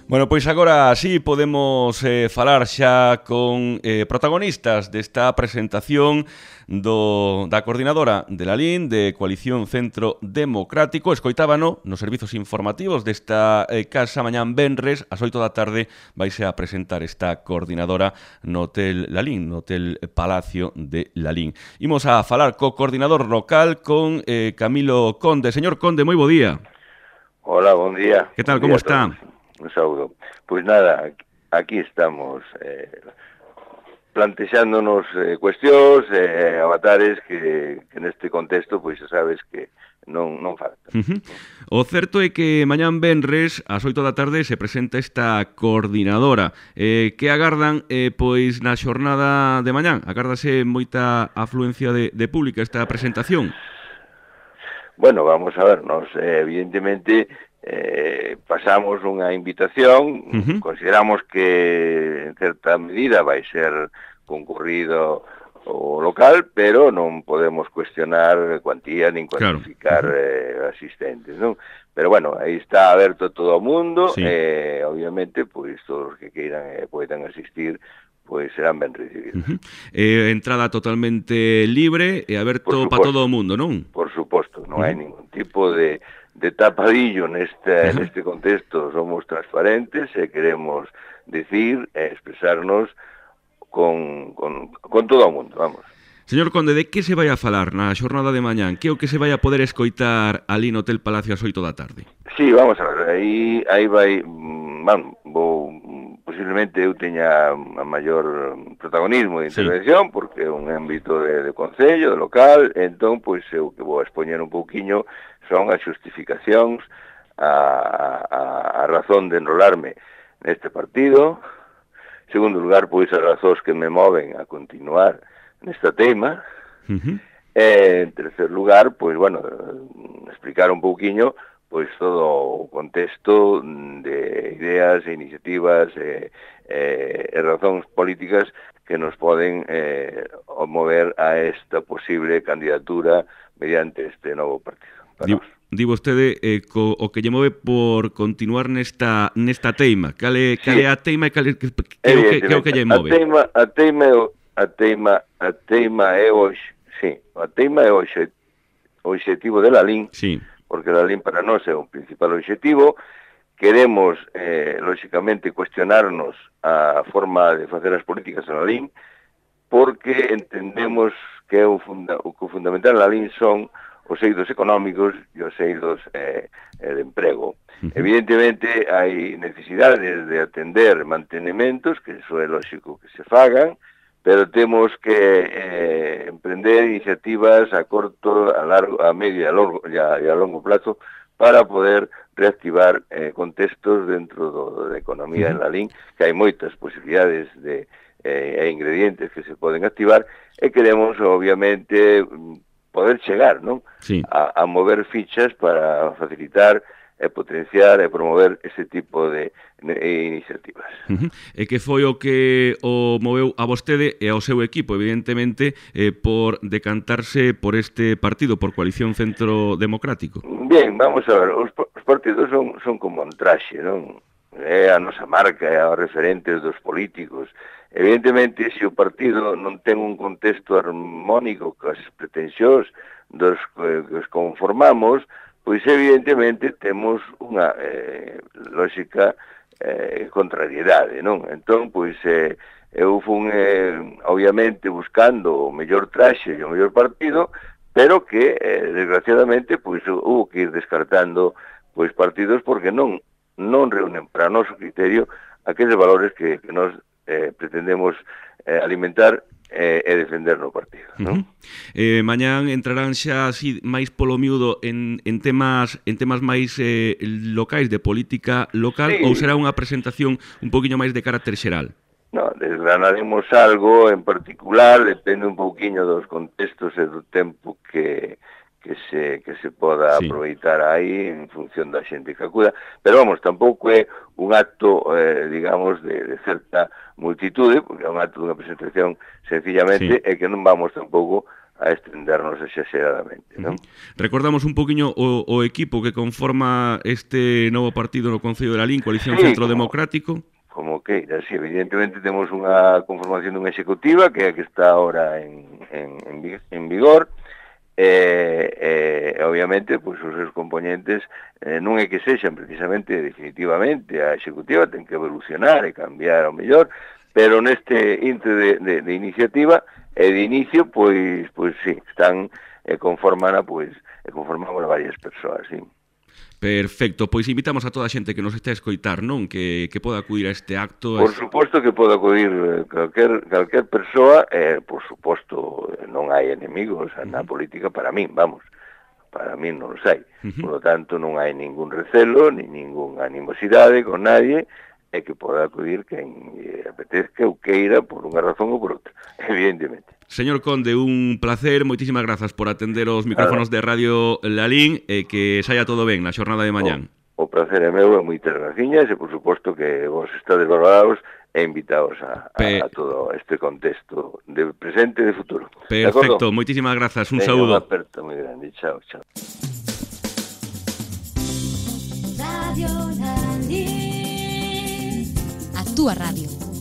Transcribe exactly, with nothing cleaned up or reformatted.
Bueno, pois agora sí podemos eh, falar xa con eh, protagonistas desta presentación do, da coordinadora de Lalín, de Coalición Centro Democrático. Escoitábano nos servizos informativos desta eh, casa mañán venres, ás oito da tarde, vaise a presentar esta coordinadora no Hotel Lalín, no Hotel Palacio de Lalín. Imos a falar co coordinador local, con eh, Camilo Conde. Señor Conde, moi bo día. Hola, bon día. Que tal, bon como día está? Un saúdo. Pois nada, aquí estamos eh, plantexándonos eh, cuestións, eh, avatares que, que neste contexto, pois xa sabes que non, non falta. Uh -huh. O certo é que mañán venres, ás oito da tarde, se presenta esta coordinadora. Eh, que agardan eh, pois na xornada de mañán? Agárdase moita afluencia de, de pública esta presentación? Bueno, vamos a ver, nos eh, evidentemente eh, pasamos unha invitación, uh -huh. Consideramos que en certa medida vai ser concurrido o local, pero non podemos cuestionar cuantía nin cuantificar claro. eh, asistentes, non? Pero bueno, aí está aberto todo o mundo, sí. eh, obviamente, pois todos os que queiran e eh, poidan asistir, pois serán ben recibidos. Uh -huh. eh, entrada totalmente libre e aberto para todo o mundo, non? Por suposto, non uh -huh. hai ningún tipo de, de tapadillo neste, uh -huh. neste contexto. Somos transparentes e queremos decir e expresarnos con, con, con todo o mundo, vamos. Señor Conde, de que se vai a falar na xornada de mañán? Que é o que se vai a poder escoitar ali no Hotel Palacio ás oito da tarde? Sí, vamos a ver, aí, aí vai, bueno, vou, posiblemente eu teña a maior protagonismo de intervención, sí. Porque é un ámbito de, de concello, de local, entón, pois, eu que vou a expoñer un pouquiño son as justificacións, a, a, a razón de enrolarme neste partido. En segundo lugar, pois, as razóns que me moven a continuar nesta tema. Uh -huh. E, en tercer lugar, pois, bueno, explicar un pouquiño pois todo o contexto de ideas e iniciativas e, e, e razóns políticas que nos poden eh, mover a esta posible candidatura mediante este novo partido. Di, di vostede eh, co, o que lle move por continuar nesta nesta teima. Cale, cale sí. a teima e cale que, que, que, que, que o que lle move? A teima, a teima, a teima, a teima é hoxe, sí, a teima é hoxe o objetivo de Lalín. Sí. Porque a Lalín para nós é o principal objetivo. Queremos, eh, lóxicamente, cuestionarnos a forma de facer as políticas en Lalín, porque entendemos que o, funda o que o fundamental en Lalín son os eidos económicos e os eidos eh, de emprego. Uh -huh. Evidentemente, hai necesidades de atender mantenementos, que iso é lóxico que se fagan, pero temos que eh, emprender iniciativas a corto, a largo, a medio e a, largo, e a, e a longo plazo para poder reactivar eh, contextos dentro do, da economía uh -huh. en Lalín, que hai moitas posibilidades de eh, e ingredientes que se poden activar, e queremos, obviamente, poder chegar, non? Sí. A, a mover fichas para facilitar e potenciar e promover ese tipo de, de iniciativas. Uh -huh. E que foi o que o moveu a vostede e ao seu equipo, evidentemente, eh, por decantarse por este partido, por Coalición Centro Democrático? Bien, vamos a ver, os, os partidos son, son como un traxe, non? É a nosa marca, é a referentes dos políticos. Evidentemente, se o partido non ten un contexto armónico cas pretensións dos que os conformamos, pois evidentemente temos unha eh, lógica eh, contrariedade, non? Entón, pois, eh, eu fun, eh, obviamente, buscando o mellor traxe e o mellor partido, pero que, eh, desgraciadamente, pois, hubo que ir descartando pois partidos porque non non reúnen para noso criterio aqueles valores que, que nos eh, pretendemos eh, alimentar e eh, defender no partido, non? Uh -huh. Eh, mañán entrarán xa así máis polo miúdo en, en temas en temas máis eh, locais, de política local, sí. Ou será unha presentación un poquinho máis de carácter xeral? No, desgranaremos algo en particular, depende un pouquiño dos contextos e do tempo que que se, que se poda sí. aproveitar aí en función da xente que acuda, pero vamos, tampouco é un acto, eh, digamos, de, de certa multitude, porque é un acto dunha presentación sencillamente, sí. E que non vamos tampouco a estendernos exageradamente, non? Recordamos un poquinho o, o equipo que conforma este novo partido no Concello de Lalín, Coalición sí, Centro como, Democrático. Como que, sí, evidentemente temos unha conformación dunha executiva que é a que está ahora en, en, en vigor, e, eh, obviamente, pois, os seus componentes eh, non é que sexan precisamente definitivamente a executiva, ten que evolucionar e cambiar ao mellor, pero neste inte de, de, de iniciativa e de inicio, pois, pois sí, están e conforman a, pois, e conformamos a varias persoas, sí. Perfecto, pois invitamos a toda a xente que nos está a escoitar, non? Que, que poda acudir a este acto. Por suposto que pode acudir calquer, calquer persoa, e, eh, por suposto, non hai enemigos na política para min, vamos, para min non os hai. Uh-huh. Por lo tanto, non hai ningún recelo, ni ninguna animosidade con nadie, e que poda acudir quen eh, apetezca ou queira por unha razón ou por outra, evidentemente. Señor Conde, un placer, moitísimas grazas por atender os micrófonos de Radio Lalín e que saia todo ben na xornada de mañán. O, o placer é meu, e moitas graciñas, e por suposto que vos estades valorados e invitados a, a, a todo este contexto de presente e de futuro. Perfecto, moitísimas grazas, un saúdo. Unha aperta moi grande, chao, chao. Radio Lalín, a túa radio.